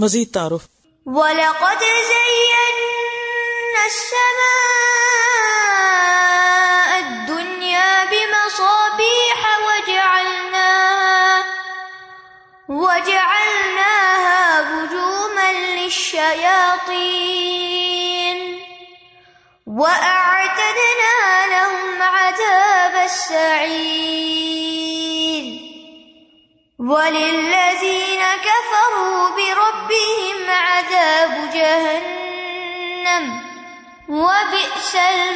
مزید تعارف. وَلَقَدْ زَيَّنَّا السَّمَاءَ الدُّنْيَا بِمَصَابِيحَ وَجَعَلْنَاهَا رُجُومًا لِلشَّيَاطِينِ وَأَعْتَدْنَا لَهُمْ عَذَابَ السَّعِيرِ وَلِلَّذِينَ كَفَرُوا بِرَبِّهِمْ عَذَابُ جَهَنَّمَ وَبِئْسَ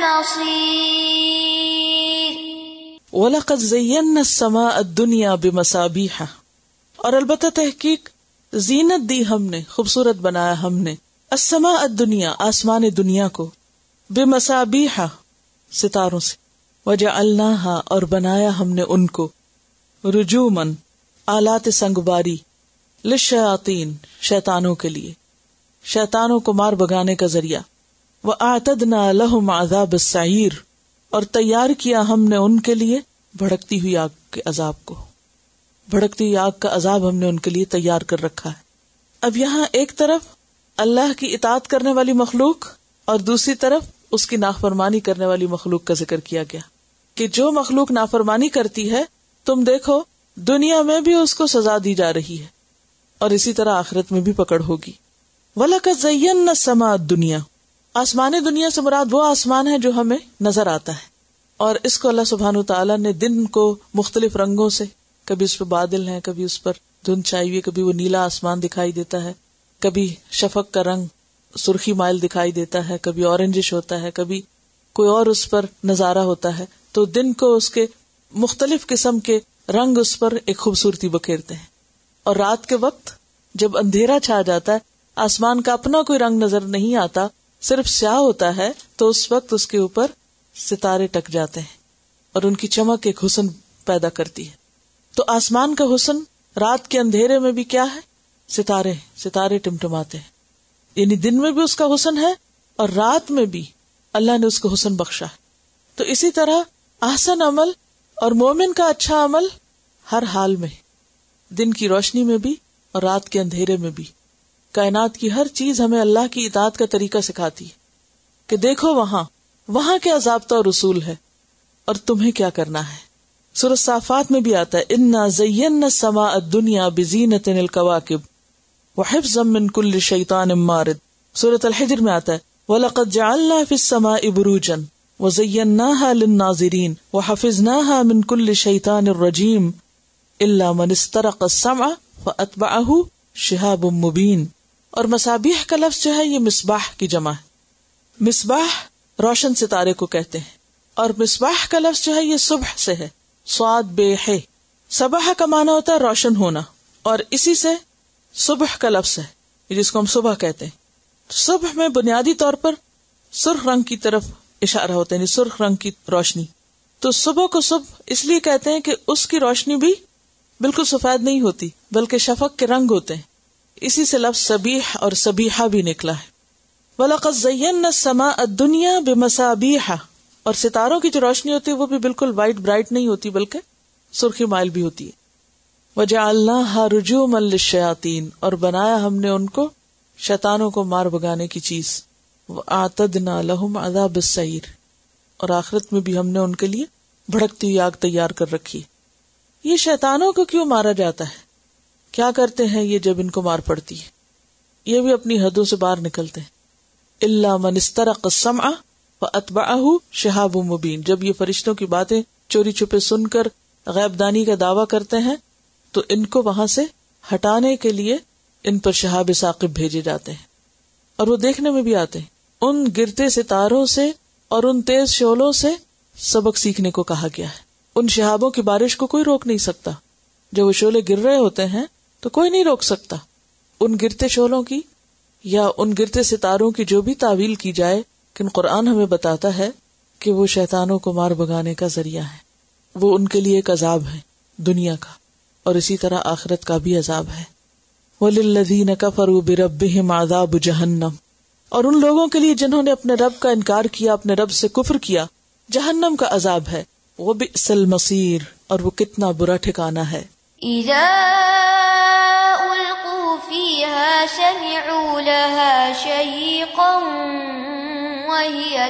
الْمَصِيرُ. وَلَقَدْ زَيَّنَّا السَّمَاءَ الدُّنْيَا بِمَصَابِيحَ، اور البتہ تحقیق زینت دی ہم نے، خوبصورت بنایا ہم نے، السماء الدنیا، آسمان دنیا کو، بمصابیح، ستاروں سے، وجعلناہا، اور بنایا ہم نے ان کو، رجومن، آلات سنگباری، للشیاطین، شیطانوں کے لیے، شیطانوں کو مار بگانے کا ذریعہ، وَأَعْتَدْنَا لَهُمْ عَذَابَ السَّعِيرِ، اور تیار کیا ہم نے ان کے لیے بھڑکتی ہوئی آگ کے عذاب کو، بھڑکتی ہوئی آگ کا عذاب ہم نے ان کے لیے تیار کر رکھا ہے. اب یہاں ایک طرف اللہ کی اطاعت کرنے والی مخلوق اور دوسری طرف اس کی نافرمانی کرنے والی مخلوق کا ذکر کیا گیا کہ جو مخلوق نافرمانی کرتی ہے تم دیکھو دنیا میں بھی اس کو سزا دی جا رہی ہے اور اسی طرح آخرت میں بھی پکڑ ہوگی. وَلَقَدْ زَيَّنَّا السَّمَاءَ الدُّنْيَا، آسمان دنیا سے مراد وہ آسمان ہے جو ہمیں نظر آتا ہے، اور اس کو اللہ سبحانہ وتعالیٰ نے دن کو مختلف رنگوں سے، کبھی اس پہ بادل ہیں، کبھی اس پر دھند چھائی ہوئی، کبھی وہ نیلا آسمان دکھائی دیتا ہے، کبھی شفق کا رنگ سرخی مائل دکھائی دیتا ہے، کبھی اورنجش ہوتا ہے، کبھی کوئی اور اس پر نظارہ ہوتا ہے. تو دن کو اس کے مختلف قسم کے رنگ اس پر ایک خوبصورتی بکھیرتے ہیں، اور رات کے وقت جب اندھیرا چھا جاتا ہے، آسمان کا اپنا کوئی رنگ نظر نہیں آتا، صرف سیاہ ہوتا ہے، تو اس وقت اس کے اوپر ستارے ٹک جاتے ہیں اور ان کی چمک ایک حسن پیدا کرتی ہے. تو آسمان کا حسن رات کے اندھیرے میں بھی کیا ہے؟ ستارے ٹمٹماتے ہیں، یعنی دن میں بھی اس کا حسن ہے اور رات میں بھی اللہ نے اس کو حسن بخشا ہے. تو اسی طرح احسن عمل اور مومن کا اچھا عمل ہر حال میں، دن کی روشنی میں بھی اور رات کے اندھیرے میں بھی، کائنات کی ہر چیز ہمیں اللہ کی اطاعت کا طریقہ سکھاتی ہے کہ دیکھو وہاں کیا ضابطہ اور اصول ہے اور تمہیں کیا کرنا ہے. سورۃ صافات میں بھی آتا ہے انا زینا السماء الدنیا بزینۃ الکواکب وحفظا من کل شیطان مارد. سورۃ الحجر میں آتا ہے وَلَقَدْ جَعَلْنَا فِي السَّمَاءِ بُرُوجًا وَزَيَّنَّاهَا لِلنَّاظِرِينَ وَحَفِظْنَاهَا مِنْ كُلِّ شَيْطَانٍ رَجِيمٍ إِلَّا مَنِ اسْتَرَقَ السَّمْعَ فَأَتْبَعَهُ شِهَابٌ مُبِينٌ. اور مصابیح کا لفظ جو ہے یہ مصباح کی جمع ہے. مصباح روشن ستارے کو کہتے ہیں، اور مصباح کا لفظ جو ہے یہ صبح سے ہے، صاد بے ہے. صبح کا معنی ہوتا ہے روشن ہونا، اور اسی سے صبح کا لفظ ہے جس کو ہم صبح کہتے ہیں. صبح میں بنیادی طور پر سرخ رنگ کی طرف اشارہ ہوتا ہے، یعنی سرخ رنگ کی روشنی. تو صبح کو صبح اس لیے کہتے ہیں کہ اس کی روشنی بھی بالکل سفید نہیں ہوتی بلکہ شفق کے رنگ ہوتے ہیں، اسی سے لفظ صبیح اور صبیحہ بھی نکلا ہے. وَلَقَدْ زَيَّنَّا السَّمَاءَ الدُّنْيَا بِمَصَابِيحَ، اور ستاروں کی جو روشنی ہوتی ہے وہ بھی بالکل وائٹ برائٹ نہیں ہوتی بلکہ سرخی مائل بھی ہوتی ہے. وَجَعَلْنَاهَا رُجُومًا لِلشَّيَاطِينَ، اور بنایا ہم نے ان کو شیطانوں کو مار بگانے کی چیز. وَأَعْتَدْنَا لَهُمْ عَذَابَ السَّعِيرِ، اور آخرت میں بھی ہم نے ان کے لیے بھڑکتی ہوئی آگ تیار کر رکھی. یہ شیطانوں کو کیوں مارا جاتا ہے؟ کیا کرتے ہیں یہ جب ان کو مار پڑتی ہے؟ یہ بھی اپنی حدوں سے باہر نکلتے ہیں. إِلَّا مَنِ اسْتَرَقَ السَّمْعَ فَأَتْبَعَهُ شِهَابٌ مُبِينٌ. جب یہ فرشتوں کی باتیں چوری چھپے سن کر غیب دانی کا دعویٰ کرتے ہیں تو ان کو وہاں سے ہٹانے کے لیے ان پر شہاب ثاقب بھیجے جاتے ہیں، اور وہ دیکھنے میں بھی آتے ہیں. ان گرتے ستاروں سے اور ان تیز شعلوں سے سبق سیکھنے کو کہا گیا ہے. ان شہابوں کی بارش کو کوئی روک نہیں سکتا، جب وہ شعلے گر رہے ہوتے ہیں تو کوئی نہیں روک سکتا. ان گرتے شعلوں کی یا ان گرتے ستاروں کی جو بھی تعویل کی جائے، لیکن قرآن ہمیں بتاتا ہے کہ وہ شیطانوں کو مار بگانے کا ذریعہ ہے. وہ ان کے لیے ایک عذاب ہے دنیا کا، اور اسی طرح آخرت کا بھی عذاب ہے. وَلِلَّذِينَ كَفَرُوا بِرَبِّهِمْ عَذَابُ جَهَنَّمَ، اور ان لوگوں کے لیے جنہوں نے اپنے رب کا انکار کیا، اپنے رب سے کفر کیا، جہنم کا عذاب ہے. وَبِئْسَ الْمَصِيرُ، اور وہ کتنا برا ٹھکانہ ہے. إِذَا أُلْقُوا فيها سمعوا لها شهيقا وهي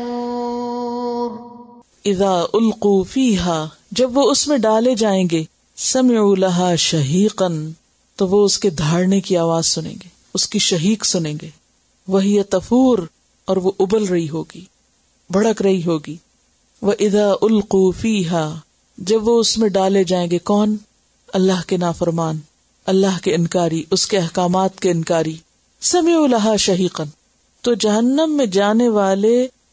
تفور. اذا القوا فیہا، جب وہ اس میں ڈالے جائیں گے، سمعوا لہا شہیقا، تو وہ اس کے دھاڑنے کی آواز سنیں گے، اس کی شہیق سنیں گے. وہی تفور، اور وہ ابل رہی ہوگی، بھڑک رہی ہوگی. وَإِذَا أُلْقُوا فِيهَا، جب وہ اس میں ڈالے جائیں گے. کون؟ اللہ کے نافرمان، اللہ کے انکاری، اس کے احکامات کے انکاری. سمعوا لہا شہیقا، تو جہنم میں جانے والے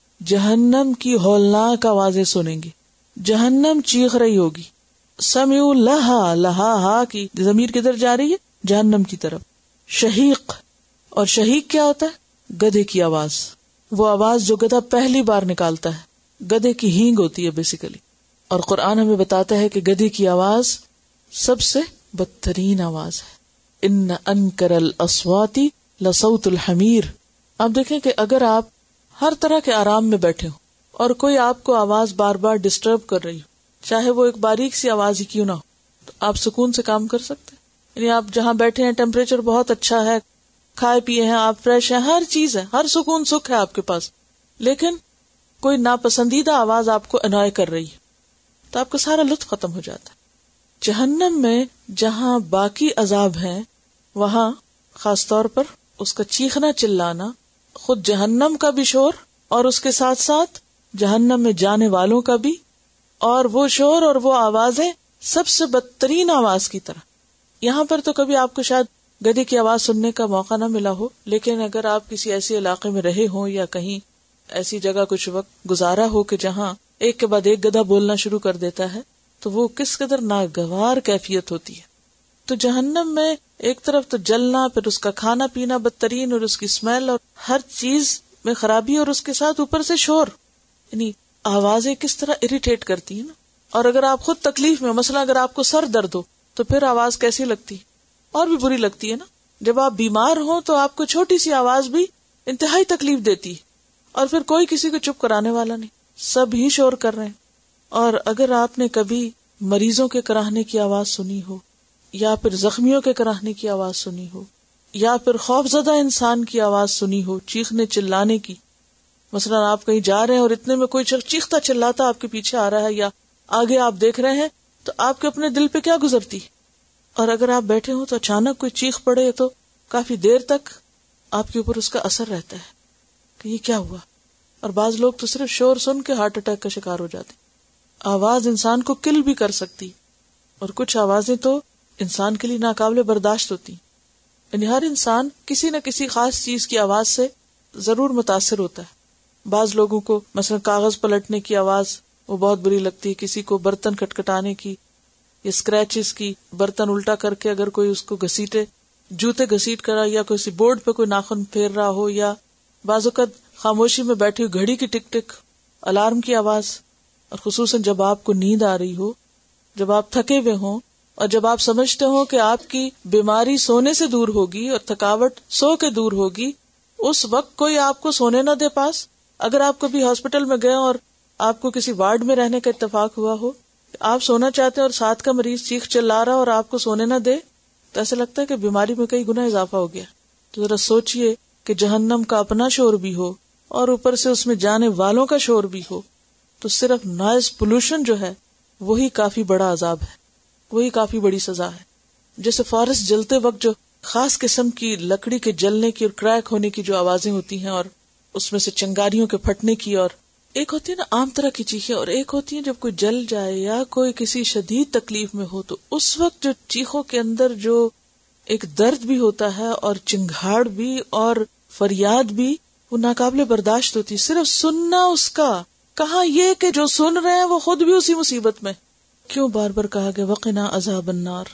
جہنم کی ہولناک آوازیں سنیں گے، جہنم چیخ رہی ہوگی. سمعوا لہا، لہا ہا کی ضمیر کدھر جا رہی ہے؟ جہنم کی طرف. شہیق، اور شہیق کیا ہوتا ہے؟ گدھے کی آواز، وہ آواز جو گدھا پہلی بار نکالتا ہے. گدھے کی ہینگ ہوتی ہے بیسیکلی. اور قرآن ہمیں بتاتا ہے کہ گدھے کی آواز سب سے بدترین آواز ہے. ان انکر الاصوات لصوت الحمیر. آپ دیکھیں کہ اگر آپ ہر طرح کے آرام میں بیٹھے ہوں اور کوئی آپ کو آواز بار بار ڈسٹرب کر رہی ہو، چاہے وہ ایک باریک سی آواز ہی کیوں نہ ہو، تو آپ سکون سے کام کر سکتے. یعنی آپ جہاں بیٹھے ہیں ٹیمپریچر بہت اچھا ہے، کھائے پیے ہیں، آپ فریش ہیں، ہر چیز ہے، ہر سکون سکھ ہے آپ کے پاس، لیکن کوئی ناپسندیدہ آواز آپ کو انوائے کر رہی ہے تو آپ کا سارا لطف ختم ہو جاتا ہے. جہنم میں جہاں باقی عذاب ہیں، وہاں خاص طور پر اس کا چیخنا چلانا، خود جہنم کا بھی شور اور اس کے ساتھ ساتھ جہنم میں جانے والوں کا بھی، اور وہ شور اور وہ آوازیں سب سے بدترین آواز کی طرح. یہاں پر تو کبھی آپ کو شاید گدھے کی آواز سننے کا موقع نہ ملا ہو، لیکن اگر آپ کسی ایسی علاقے میں رہے ہوں یا کہیں ایسی جگہ کچھ وقت گزارا ہو کہ جہاں ایک کے بعد ایک گدھا بولنا شروع کر دیتا ہے، تو وہ کس قدر ناگوار کیفیت ہوتی ہے. تو جہنم میں ایک طرف تو جلنا، پھر اس کا کھانا پینا بدترین، اور اس کی اسمیل اور ہر چیز میں خرابی، اور اس کے ساتھ اوپر سے شور. یعنی آوازیں کس طرح اریٹیٹ کرتی ہیں نا. اور اگر آپ خود تکلیف میں، مثلا اگر آپ کو سر درد ہو تو پھر آواز کیسی لگتی، اور بھی بری لگتی ہے نا. جب آپ بیمار ہوں تو آپ کو چھوٹی سی آواز بھی انتہائی تکلیف دیتی ہے، اور پھر کوئی کسی کو چپ کرانے والا نہیں، سب ہی شور کر رہے ہیں. اور اگر آپ نے کبھی مریضوں کے کراہنے کی آواز سنی ہو، یا پھر زخمیوں کے کراہنے کی آواز سنی ہو، یا پھر خوف زدہ انسان کی آواز سنی ہو چیخنے چلانے کی، مثلا آپ کہیں جا رہے ہیں اور اتنے میں کوئی چیختا چلاتا آپ کے پیچھے آ رہا ہے یا آگے آپ دیکھ رہے ہیں، تو آپ کے اپنے دل پہ کیا گزرتی. اور اگر آپ بیٹھے ہوں تو اچانک کوئی چیخ پڑے تو کافی دیر تک آپ کے اوپر اس کا اثر رہتا ہے کہ یہ کیا ہوا. اور بعض لوگ تو صرف شور سن کے ہارٹ اٹیک کا شکار ہو جاتے. آواز انسان کو کل بھی کر سکتی، اور کچھ آوازیں تو انسان کے لیے ناقابل برداشت ہوتی. یعنی ہر انسان کسی نہ کسی خاص چیز کی آواز سے ضرور متاثر ہوتا ہے. بعض لوگوں کو مثلا کاغذ پلٹنے کی آواز وہ بہت بری لگتی ہے، کسی کو برتن کٹکھٹانے کی یا اسکریچز کی، برتن الٹا کر کے اگر کوئی اس کو گھسیٹے، جوتے گھسیٹ کرا، یا کسی بورڈ پہ کوئی ناخن پھیر رہا ہو، یا بعض اوقات خاموشی میں بیٹھی ہوئی گھڑی کی ٹک ٹک، الارم کی آواز. اور خصوصاً جب آپ کو نیند آ رہی ہو، جب آپ تھکے ہوئے ہوں، اور جب آپ سمجھتے ہو کہ آپ کی بیماری سونے سے دور ہوگی اور تھکاوٹ سو کے دور ہوگی، اس وقت کوئی آپ کو سونے نہ دے پاس. اگر آپ کبھی ہاسپٹل میں گئے اور آپ کو کسی وارڈ میں رہنے کا اتفاق ہوا ہو، آپ سونا چاہتے ہیں اور ساتھ کا مریض چیخ چلا رہا اور آپ کو سونے نہ دے، تو ایسا لگتا ہے کہ بیماری میں کئی گنا اضافہ ہو گیا. تو ذرا سوچئے کہ جہنم کا اپنا شور بھی ہو اور اوپر سے اس میں جانے والوں کا شور بھی ہو، تو صرف نوائز پولوشن جو ہے وہی کافی بڑا عذاب ہے، وہی کافی بڑی سزا ہے. جیسے فارسٹ جلتے وقت جو خاص قسم کی لکڑی کے جلنے کی اور کریک ہونے کی جو آوازیں ہوتی ہیں، اور اس میں سے چنگاریوں کے پھٹنے کی، اور ایک ہوتی ہے نا عام طرح کی چیخیں، اور ایک ہوتی ہے جب کوئی جل جائے یا کوئی کسی شدید تکلیف میں ہو، تو اس وقت جو چیخوں کے اندر جو ایک درد بھی ہوتا ہے اور چنگھاڑ بھی اور فریاد بھی، وہ ناقابل برداشت ہوتی. صرف سننا اس کا، کہاں یہ کہ جو سن رہے ہیں وہ خود بھی اسی مصیبت میں. کیوں بار بار کہا گیا وقنا عذاب النار،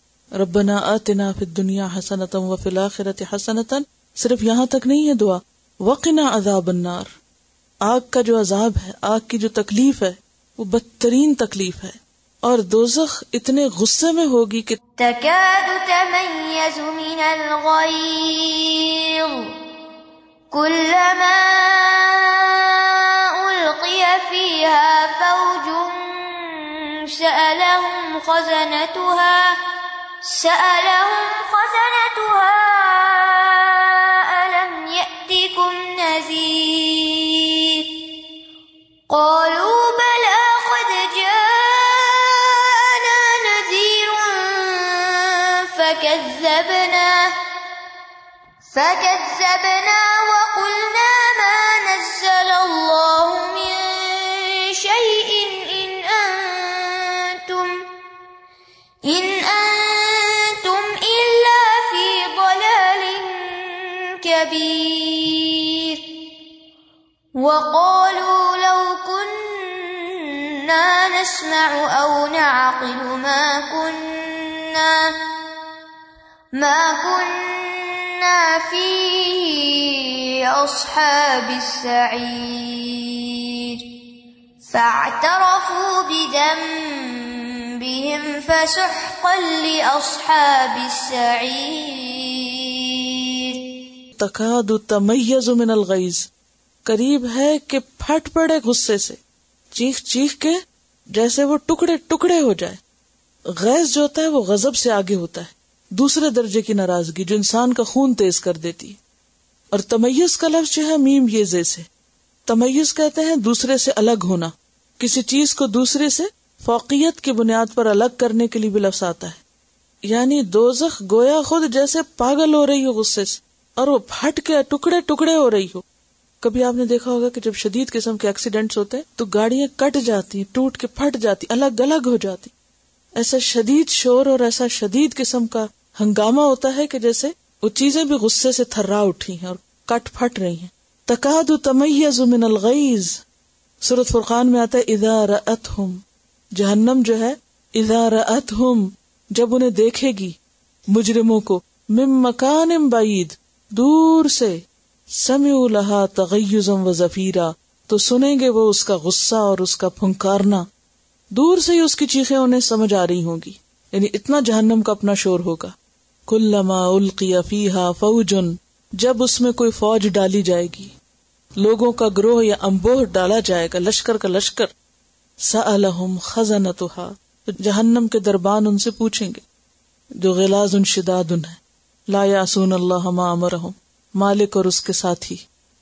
ربنا آتنا فی الدنیا حسنۃ وفی الآخرۃ حسنۃ. صرف یہاں تک نہیں ہے دعا، وقنا عذاب النار. آگ کا جو عذاب ہے، آگ کی جو تکلیف ہے، وہ بدترین تکلیف ہے. اور دوزخ اتنے غصے میں ہوگی کہ تکاد تمیز من الغیظ کلما القی فیہا فوج سألهم خزنتها سألهم خزنتها ألم يأتكم نذير قالوا بلى قد جاءنا نذير فكذبنا وقلنا ما نزل الله من شيء إن أنتم إلا في ضلال كبير وقالوا لو كنا نسمع أو نعقل ما كنا في أصحاب السعير فاعترفوا بذنبهم فسحقا لأصحاب السعير تکاد تمیز من الغیظ، قریب ہے کہ پھٹ پڑے غصے سے، چیخ چیخ کے جیسے وہ ٹکڑے ٹکڑے ہو جائے۔ غیظ جو ہوتا ہے وہ غضب سے آگے ہوتا ہے، دوسرے درجے کی ناراضگی جو انسان کا خون تیز کر دیتی ہے۔ اور تمیز کا لفظ جو ہے میم یہ زے سے، تمیز کہتے ہیں دوسرے سے الگ ہونا، کسی چیز کو دوسرے سے فوقیت کی بنیاد پر الگ کرنے کے لیے بھی لفظ آتا ہے۔ یعنی دوزخ گویا خود جیسے پاگل ہو رہی ہو غصے سے اور وہ پھٹ کے ٹکڑے ٹکڑے ہو رہی ہو۔ کبھی آپ نے دیکھا ہوگا کہ جب شدید قسم کے ایکسیڈنٹس ہوتے ہیں تو گاڑیاں کٹ جاتی ہیں، ٹوٹ کے پھٹ جاتی، الگ الگ ہو جاتی، ایسا شدید شور اور ایسا شدید قسم کا ہنگامہ ہوتا ہے کہ جیسے وہ چیزیں بھی غصے سے تھرا اٹھی ہیں اور کٹ پھٹ رہی ہیں۔ تکاد تمیز من الغیظ، سورۃ فرقان میں آتا ہے اذا رأتہم، جہنم جو ہے اذا رأتہم جب انہیں دیکھے گی مجرموں کو، من مکان بعید دور سے، سمعوا لہا تغیظا وزفیرا تو سنیں گے وہ اس کا غصہ اور اس کا پھنکارنا، دور سے ہی اس کی چیخیں انہیں سمجھ آ رہی ہوں گی، یعنی اتنا جہنم کا اپنا شور ہوگا۔ کلما القی فیہا فوج، جب اس میں کوئی فوج ڈالی جائے گی، لوگوں کا گروہ یا امبوہ ڈالا جائے گا، لشکر کا لشکر، سألہم خزنتہا تو جہنم کے دربان ان سے پوچھیں گے جو غلاظ شداد ہے، لا یعصون اللہ ما امرہم، مالک اور اس کے ساتھی،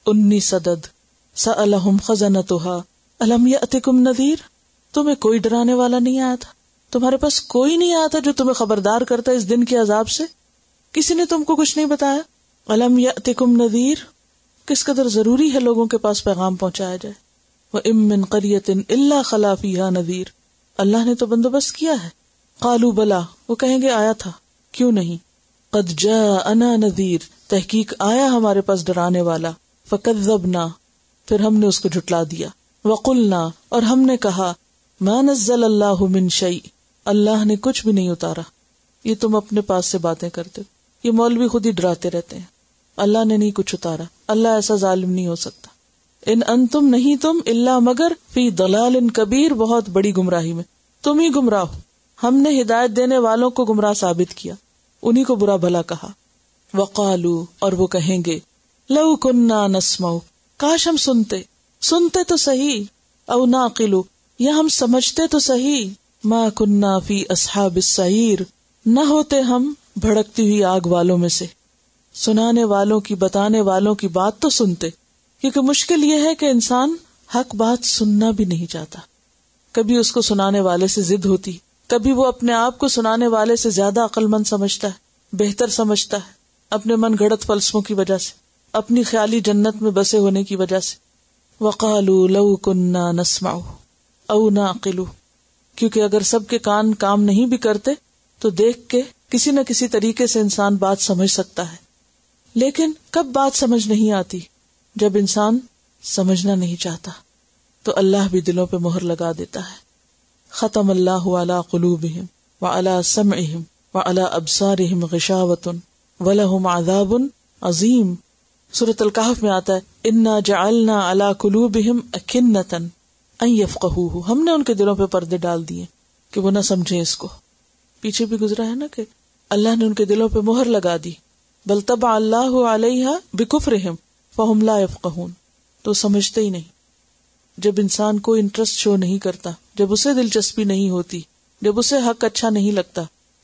19 عدد، سألہم خزنتہا الم یأتکم نذیر، تمہیں کوئی ڈرانے والا نہیں آیا تھا، تمہارے پاس کوئی نہیں آیا تھا جو تمہیں خبردار کرتا اس دن کے عذاب سے، کسی نے تم کو کچھ نہیں بتایا؟ الم یأتکم نذیر، کس قدر ضروری ہے لوگوں کے پاس پیغام پہنچایا جائے۔ وَإِن مِّن قَرْيَةٍ إِلَّا خَلَا فِيهَا نَذِيرٌ، اللہ نے تو بندوبست کیا ہے۔ قالوا بلا، وہ کہیں گے آیا تھا، کیوں نہیں۔ قد جاءنا نذیر، تحقیق آیا ہمارے پاس ڈرانے والا، فکذبنا، پھر ہم نے اس کو جھٹلا دیا، وقلنا، اور ہم نے کہا، ما نزل اللہ من شیء، اللہ نے کچھ بھی نہیں اتارا۔ یہ تم اپنے پاس سے باتیں کرتے ہو، یہ مولوی خود ہی ڈراتے رہتے ہیں، اللہ نے نہیں کچھ اتارا، اللہ ایسا ظالم نہیں ہو سکتا۔ ان انتم، نہیں تم، الا مگر، فی ضلال کبیر، بہت بڑی گمراہی میں، تم ہی گمراہ ہو، ہم نے ہدایت دینے والوں کو گمراہ ثابت کیا، انہی کو برا بھلا کہا۔ وقالو، اور وہ کہیں گے، لو کننا نسمع، کاش ہم سنتے تو صحیح، او ناقلو، یا ہم سمجھتے تو صحیح، ما کننا فی اصحاب السعیر، نہ ہوتے ہم بھڑکتی ہوئی آگ والوں میں سے۔ سنانے والوں کی، بتانے والوں کی بات تو سنتے، کیونکہ مشکل یہ ہے کہ انسان حق بات سننا بھی نہیں چاہتا، کبھی اس کو سنانے والے سے ضد ہوتی، کبھی وہ اپنے آپ کو سنانے والے سے زیادہ عقل مند سمجھتا ہے، بہتر سمجھتا ہے، اپنے من گھڑت فلسفوں کی وجہ سے، اپنی خیالی جنت میں بسے ہونے کی وجہ سے۔ وقالوا لو کننا نسمع او نعقل، کیونکہ اگر سب کے کان کام نہیں بھی کرتے تو دیکھ کے کسی نہ کسی طریقے سے انسان بات سمجھ سکتا ہے، لیکن کب بات سمجھ نہیں آتی؟ جب انسان سمجھنا نہیں چاہتا، تو اللہ بھی دلوں پہ مہر لگا دیتا ہے۔ ختم اللہ علی قلوبہم وعلی سمعہم وعلی ابصارہم غشاوۃ ولہم عذاب عظیم۔ سورۃ الکہف میں آتا ہے، انا جعلنا علی قلوبہم اکنۃ ان یفقہوہ، ہم نے ان کے دلوں پہ پردے ڈال دیے کہ وہ نہ سمجھیں اس کو۔ پیچھے بھی گزرا ہے نا کہ اللہ نے ان کے دلوں پہ مہر لگا دی، بل طبع اللہ علیہا بکفرہم فہم لا یفقہون، تو سمجھتے ہی نہیں۔ جب انسان کو انٹرسٹ شو نہیں کرتا، جب اسے دلچسپی نہیں ہوتی، جب اسے حق اچھا نہیں لگتا، تو پھر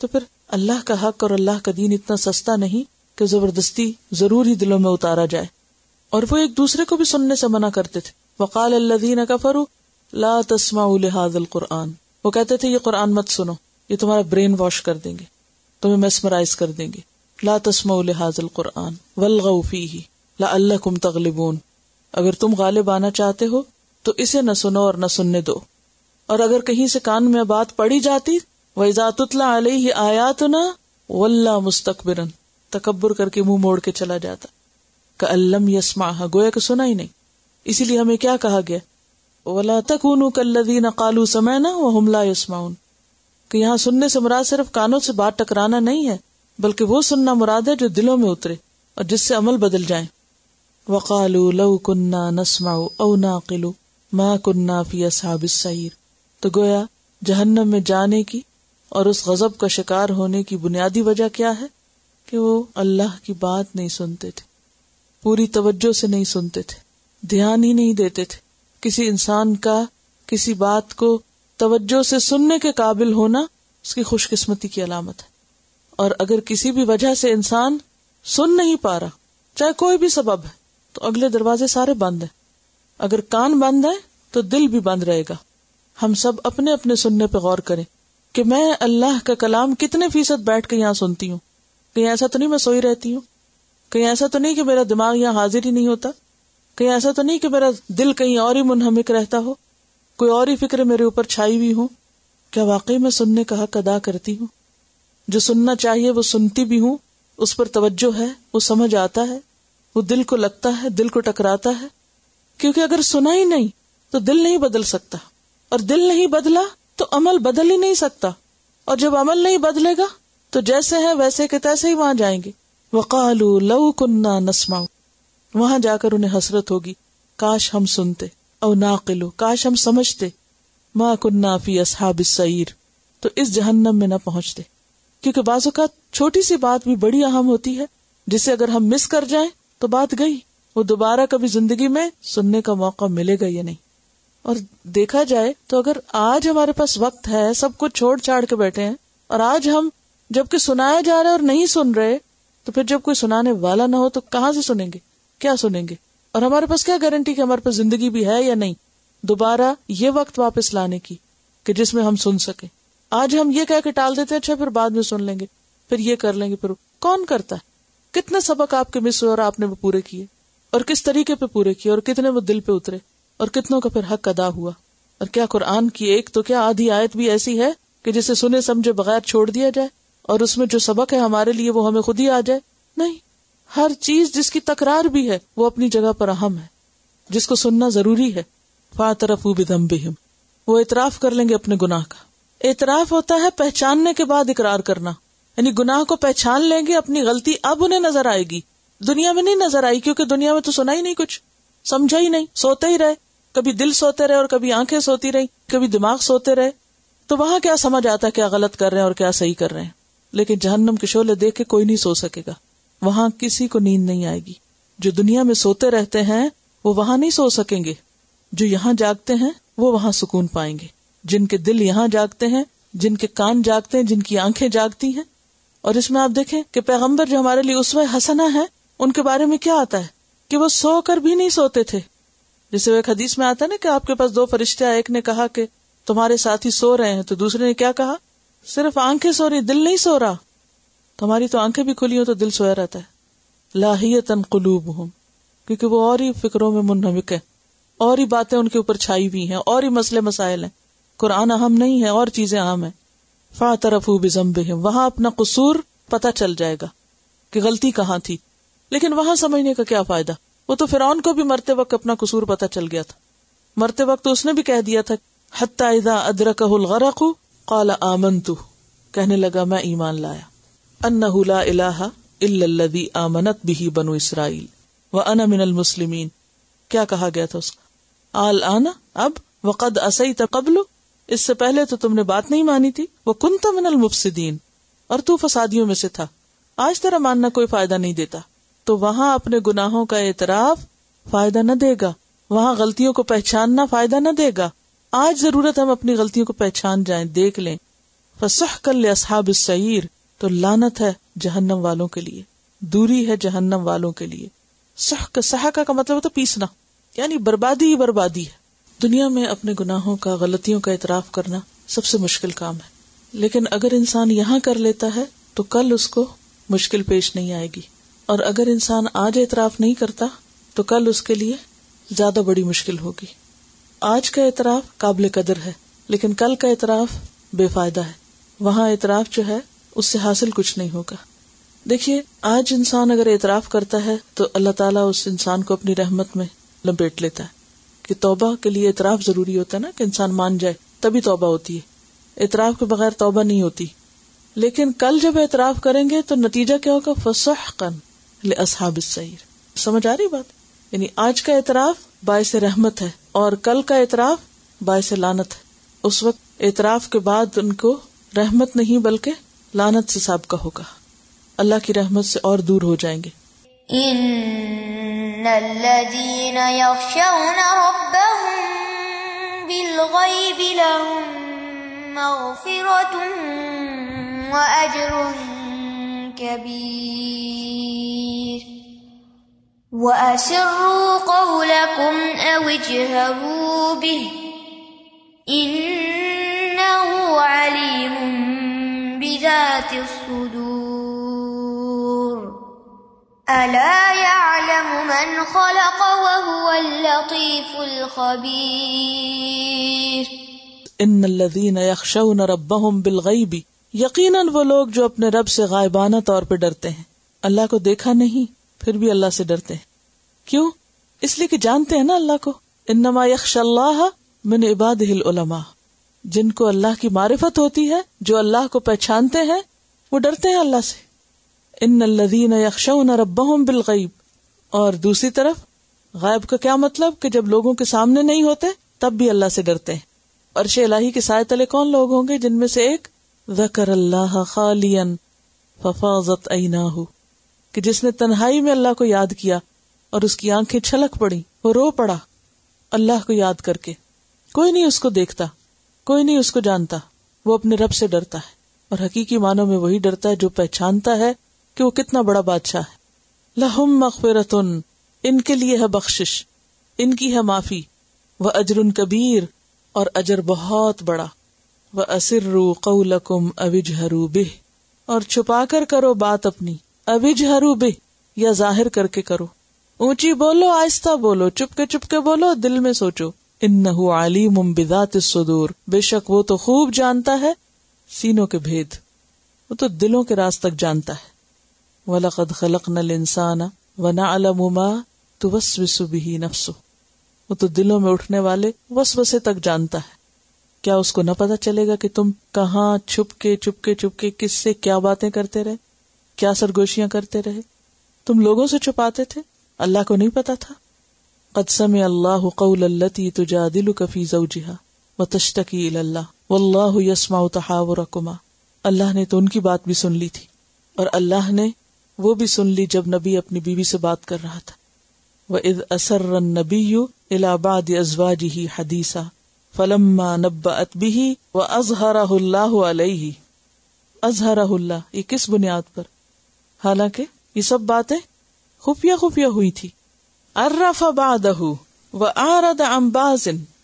اللہ کا حق اور اللہ کا دین اتنا سستا نہیں کہ زبردستی ضرور ہی دلوں میں اتارا جائے. اور وہ ایک دوسرے کو بھی سننے سے منع کرتے تھے. وقال الذین کفروا لا تسمعوا لهذا القرآن، وہ کہتے تھے یہ قرآن مت سنو، یہ تمہارا برین واش کر دیں گے، تمہیں میسمرائز کر دیں گے. لا تسمعوا لهذا القرآن والغوا فیہ لعلکم تغلبون، اگر تم غالب آنا چاہتے ہو تو اسے نہ سنو اور نہ سننے دو. اور اگر کہیں سے کان میں بات پڑی جاتی وَإِذَا تُتْلَى عَلَيْهِ آيَاتُنَا وَلَّى مُسْتَكْبِرًا، تکبر کر کے منہ موڑ کے چلا جاتا. كَأَن لَّمْ يَسْمَعْهَا، گویا کہ سنا ہی نہیں. اسی لیے ہمیں کیا کہا گیا؟ وَلَا تَكُونُوا كَالَّذِينَ قَالُوا سَمِعْنَا وَهُمْ لَا يَسْمَعُونَ، کہ یہاں سننے سے مراد صرف کانوں سے بات ٹکرانا نہیں ہے، بلکہ وہ سننا مراد ہے جو دلوں میں اترے اور جس سے عمل بدل جائیں. وَقَالُوا لَوْ كُنَّا نَسْمَعُ أَوْ نَعْقِلُ مَا كُنَّا فِي أَصْحَابِ السَّعِيرِ، تو گویا جہنم میں جانے کی اور اس غضب کا شکار ہونے کی بنیادی وجہ کیا ہے کہ وہ اللہ کی بات نہیں سنتے تھے، پوری توجہ سے نہیں سنتے تھے، دھیان ہی نہیں دیتے تھے. کسی انسان کا کسی بات کو توجہ سے سننے کے قابل ہونا اس کی خوش قسمتی کی علامت ہے. اور اگر کسی بھی وجہ سے انسان سن نہیں پا رہا، چاہے کوئی بھی سبب ہے، تو اگلے دروازے سارے بند ہیں. اگر کان بند ہے تو دل بھی بند رہے گا. ہم سب اپنے اپنے سننے پہ غور کریں کہ میں اللہ کا کلام کتنے فیصد بیٹھ کے یہاں سنتی ہوں. کہیں ایسا تو نہیں میں سوئی رہتی ہوں، کہیں ایسا تو نہیں کہ میرا دماغ یہاں حاضر ہی نہیں ہوتا، کہیں ایسا تو نہیں کہ میرا دل کہیں اور ہی منہمک رہتا ہو، کوئی اور ہی فکر میرے اوپر چھائی ہوئی ہو. کیا واقعی میں سننے کا حق ادا کرتی ہوں؟ جو سننا چاہیے وہ سنتی بھی ہوں، اس پر توجہ ہے، وہ سمجھ آتا ہے، وہ دل کو لگتا ہے، دل کو ٹکراتا ہے. کیونکہ اگر سنا ہی نہیں تو دل نہیں بدل سکتا، اور دل نہیں بدلا تو عمل بدل ہی نہیں سکتا، اور جب عمل نہیں بدلے گا تو جیسے ہیں ویسے کے تیسے ہی وہاں جائیں گے. وَقَالُوا لَوْ كُنَّا نَسْمَعُ، وہاں جا کر انہیں حسرت ہوگی کاش ہم سنتے، او ناقلو، کاش ہم سمجھتے، ما كُنَّا فِي أَصْحَابِ السَّعِيرِ، تو اس جہنم میں نہ پہنچتے. کیونکہ بعض اوقات چھوٹی سی بات بھی بڑی اہم ہوتی ہے، جسے اگر ہم مس کر جائیں تو بات گئی، وہ دوبارہ کبھی زندگی میں سننے کا موقع ملے گا یا نہیں. اور دیکھا جائے تو اگر آج ہمارے پاس وقت ہے، سب کچھ چھوڑ چھاڑ کے بیٹھے ہیں، اور آج ہم جبکہ سنایا جا رہا ہے اور نہیں سن رہے، تو پھر جب کوئی سنانے والا نہ ہو تو کہاں سے سنیں گے، کیا سنیں گے؟ اور ہمارے پاس کیا گارنٹی کہ ہمارے پاس زندگی بھی ہے یا نہیں دوبارہ یہ وقت واپس لانے کی کہ جس میں ہم سن سکیں. آج ہم یہ کہہ کے ٹال دیتے ہیں اچھا پھر بعد میں سن لیں گے، پھر یہ کر لیں گے. پھر کون کرتا ہے؟ کتنے سبق آپ کے مس ہوئے اور آپ نے وہ پورے کیے، اور کس طریقے پہ پورے کیے، اور کتنے وہ دل پہ اترے، اور کتنوں کا پھر حق ادا ہوا. اور کیا قرآن کی ایک تو کیا آدھی آیت بھی ایسی ہے کہ جسے سنے سمجھے بغیر چھوڑ دیا جائے، اور اس میں جو سبق ہے ہمارے لیے وہ ہمیں خود ہی آ جائے؟ نہیں. ہر چیز جس کی تکرار بھی ہے وہ اپنی جگہ پر اہم ہے، جس کو سننا ضروری ہے. فاعترفوا بذنبہم، وہ اعتراف کر لیں گے اپنے گناہ کا. اعتراف ہوتا ہے پہچاننے کے بعد اقرار کرنا، یعنی گناہ کو پہچان لیں گے، اپنی غلطی اب انہیں نظر آئے گی، دنیا میں نہیں نظر آئی، کیونکہ دنیا میں تو سنا ہی نہیں، کچھ سمجھا ہی نہیں، سوتے ہی رہے، کبھی دل سوتے رہے اور کبھی آنکھیں سوتی رہی، کبھی دماغ سوتے رہے، تو وہاں کیا سمجھ آتا کیا غلط کر رہے ہیں اور کیا صحیح کر رہے ہیں. لیکن جہنم کے شعلے دیکھ کے کوئی نہیں سو سکے گا، وہاں کسی کو نیند نہیں آئے گی. جو دنیا میں سوتے رہتے ہیں وہ وہاں نہیں سو سکیں گے، جو یہاں جاگتے ہیں وہ وہاں سکون پائیں گے. جن کے دل یہاں جاگتے ہیں، جن کے کان جاگتے ہیں، جن کی آنکھیں جاگتی ہیں. اور اس میں آپ دیکھیں کہ پیغمبر جو ہمارے لیے اسوہ حسنہ ہے، ان کے بارے میں کیا آتا ہے کہ وہ سو کر بھی نہیں سوتے تھے. جیسے وہ ایک حدیث میں آتا ہے نا کہ آپ کے پاس 2 فرشتے آئے، ایک نے کہا کہ تمہارے ساتھی سو رہے ہیں، تو دوسرے نے کیا کہا؟ صرف آنکھیں سو رہی، دل نہیں سو رہا. تو ہماری تو آنکھیں بھی کھلی ہوں تو دل سویا رہتا ہے. لاہیۃ قلوبہم، کیونکہ وہ اور ہی فکروں میں منہمک ہے، اور ہی باتیں ان کے اوپر چھائی ہوئی ہیں، اور ہی مسئلے مسائل ہیں. قرآن اہم نہیں ہے اور چیزیں اہم ہیں. فاعترفوا بذنبہم، وہاں اپنا قصور پتہ چل جائے گا کہ غلطی کہاں تھی. لیکن وہاں سمجھنے کا کیا فائدہ؟ وہ تو فرعون کو بھی مرتے وقت اپنا قصور پتہ چل گیا تھا. مرتے وقت اس نے بھی کہہ دیا تھا حتی اذا ادرکہ الغرق قال آمنت، کہنے لگا میں ایمان لایا، انہ لا الہ الا الذی آمنت بہ بنو اسرائیل وانا من المسلمین. کیا کہا گیا تھا اس کا؟ الآن، اب، وقد عصیت قبل، اس سے پہلے تو تم نے بات نہیں مانی تھی، وکنت من المفسدین، اور تو فسادیوں میں سے تھا، آج تیرا ماننا کوئی فائدہ نہیں دیتا. تو وہاں اپنے گناہوں کا اعتراف فائدہ نہ دے گا، وہاں غلطیوں کو پہچاننا فائدہ نہ دے گا. آج ضرورت ہم اپنی غلطیوں کو پہچان جائیں، دیکھ لیں. فسحقا لاصحاب السعیر، تو لعنت ہے جہنم والوں کے لیے، دوری ہے جہنم والوں کے لیے. سحقہ کا مطلب ہوتا ہے پیسنا، یعنی بربادی ہی بربادی ہے. دنیا میں اپنے گناہوں کا، غلطیوں کا اعتراف کرنا سب سے مشکل کام ہے، لیکن اگر انسان یہاں کر لیتا ہے تو کل اس کو مشکل پیش نہیں آئے گی، اور اگر انسان آج اعتراف نہیں کرتا تو کل اس کے لیے زیادہ بڑی مشکل ہوگی. آج کا اعتراف قابل قدر ہے، لیکن کل کا اعتراف بے فائدہ ہے. وہاں اعتراف جو ہے اس سے حاصل کچھ نہیں ہوگا. دیکھیے، آج انسان اگر اعتراف کرتا ہے تو اللہ تعالیٰ اس انسان کو اپنی رحمت میں لپیٹ لیتا ہے، کہ توبہ کے لیے اعتراف ضروری ہوتا ہے نا، کہ انسان مان جائے تبھی توبہ ہوتی ہے، اعتراف کے بغیر توبہ نہیں ہوتی. لیکن کل جب اعتراف کریں گے تو نتیجہ کیا ہوگا؟ فسحقا لاصحاب السعیر. سمجھ آ رہی بات؟ یعنی آج کا اعتراف باعث رحمت ہے اور کل کا اعتراف باعث لعنت ہے. اس وقت اعتراف کے بعد ان کو رحمت نہیں بلکہ لعنت سے سابقہ ہوگا، اللہ کی رحمت سے اور دور ہو جائیں گے. ان الذين يخشون ربهم بالغيب لهم مغفرة واجر كبير واسروا قولكم او اجهروا به انه عليم بذات الصدور الا يعلم من خلق وهو اللطيف الخبير. ان الذين يخشون ربهم بالغیب، یقیناً وہ لوگ جو اپنے رب سے غائبانہ طور پہ ڈرتے ہیں. اللہ کو دیکھا نہیں پھر بھی اللہ سے ڈرتے ہیں. کیوں؟ اس لیے کہ جانتے ہیں نا اللہ کو. انما یخشى اللہ من عباده العلماء، جن کو اللہ کی معرفت ہوتی ہے، جو اللہ کو پہچانتے ہیں، وہ ڈرتے ہیں اللہ سے. ان الذین یخشون ربهم بالغیب. اور دوسری طرف غائب کا کیا مطلب؟ کہ جب لوگوں کے سامنے نہیں ہوتے تب بھی اللہ سے ڈرتے ہیں. عرش الہی کے سائے تلے کون لوگ ہوں گے؟ جن میں سے ایک ذکر اللہ خالیا ففاضت عیناہ، کہ جس نے تنہائی میں اللہ کو یاد کیا اور اس کی آنکھیں چھلک پڑی، وہ رو پڑا اللہ کو یاد کر کے. کوئی نہیں اس کو دیکھتا، کوئی نہیں اس کو جانتا، وہ اپنے رب سے ڈرتا ہے. اور حقیقی معنوں میں وہی ڈرتا ہے جو پہچانتا ہے کہ وہ کتنا بڑا بادشاہ ہے. لہم مغفرتن، ان کے لیے ہے بخشش، ان کی ہے معافی. واجر کبیر، اور اجر بہت بڑا. واسروا قولکم او اجہروا بہ، اور چھپا کر کرو بات اپنی، او اجہروا بہ، یا ظاہر کر کے کرو. اونچی بولو، آہستہ بولو، چپ کے بولو، دل میں سوچو. انہ علیم بذات الصدور، بے شک وہ تو خوب جانتا ہے سینوں کے بھید، وہ تو دلوں کے راز تک جانتا ہے. وَلَقَدْ خَلَقْنَا الْإِنسَانَ وَنَعْلَمُ مَا تُوَسْوِسُ بِهِ نَفْسُهُ، وہ تو دلوں میں اٹھنے والے وسوسے تک جانتا ہے. کیا اس کو نہ پتا چلے گا کہ تم کہاں چھپ کے کس سے کیا باتیں کرتے رہے، کیا سرگوشیاں کرتے رہے؟ تم لوگوں سے چھپاتے تھے، اللہ کو نہیں پتا تھا. قد سمع اللہ قول التی تجادلک فی زوجہا وتشتکی الی اللہ واللہ یسمع تحاورکما. اللہ نے تو ان کی بات بھی سن لی تھی، اور اللہ نے وہ بھی سن لی جب نبی اپنی بیوی سے بات کر رہا تھا. وَإِذْ أَسَرَّ النَّبِيُّ إِلَى بَعْضِ أَزْوَاجِهِ حَدِيثًا فَلَمَّا نَبَّأَتْ بِهِ وَأَظْهَرَهُ اللَّهُ عَلَيْهِ. اظہرہ اللہ، یہ کس بنیاد پر؟ حالانکہ یہ سب باتیں خفیہ ہوئی تھی. عرف بعدہ وأعرض عن بعض